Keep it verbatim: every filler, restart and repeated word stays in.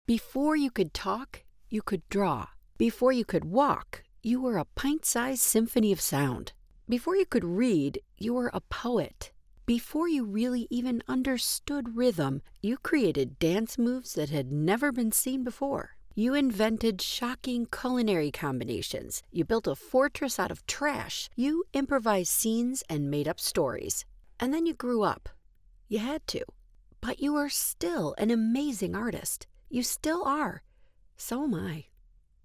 Before you could talk, you could draw. Before you could walk, you were a pint-sized symphony of sound. Before you could read, you were a poet. Before you really even understood rhythm, you created dance moves that had never been seen before. You invented shocking culinary combinations. You built a fortress out of trash. You improvised scenes and made up stories. And then you grew up. You had to. But you are still an amazing artist. You still are. So am I.